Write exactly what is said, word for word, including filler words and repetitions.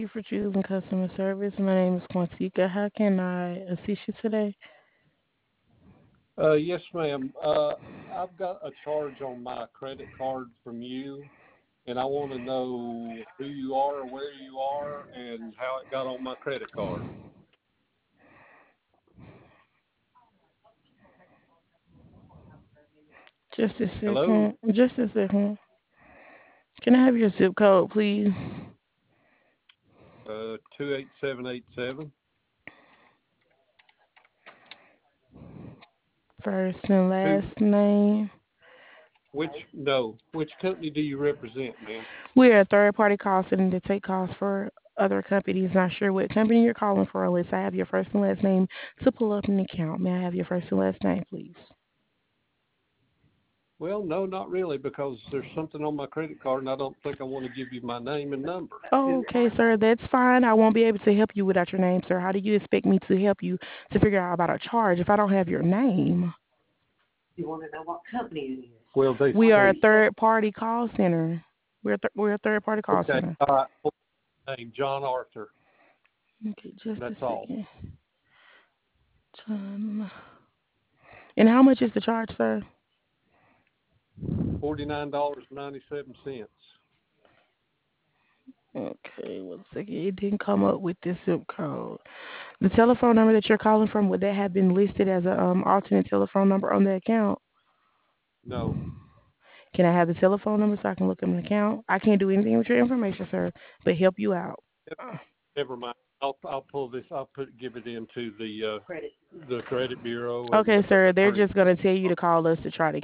you for choosing customer service. My name is Quantica. How can I assist you today? Uh, yes, ma'am. Uh, I've got a charge on my credit card from you, and I want to know who you are, where you are, and how it got on my credit card. Just a Hello? second. Just a second. Can I have your zip code, please? Uh, two eight seven eight seven. First and Who? last name. Which? No. Which company do you represent, ma'am? We're a third party call center to take calls for other companies. Not sure what company you're calling for, unless I have your first and last name to pull up an account. May I have your first and last name, please? Well, no, not really, because there's something on my credit card, and I don't think I want to give you my name and number. Okay, sir, that's fine. I won't be able to help you without your name, sir. How do you expect me to help you to figure out about a charge if I don't have your name? Well, they We are a say, third party call center. We're th- we're a third party call okay, center. all right, name John Arthur. Okay, just a That's all. second. John. And how much is the charge, sir? Forty-nine dollars and ninety-seven cents. Okay, one second. It didn't come up with this zip code. The telephone number that you're calling from, would that have been listed as a um, alternate telephone number on the account? No, Can I have the telephone number so I can look up an account? I can't do anything with your information, sir, but help you out. Uh, never mind. I'll I'll pull this. I'll put give it into the uh, the credit bureau, and Okay, let the sir, they're attorney. just gonna tell you to call us to try to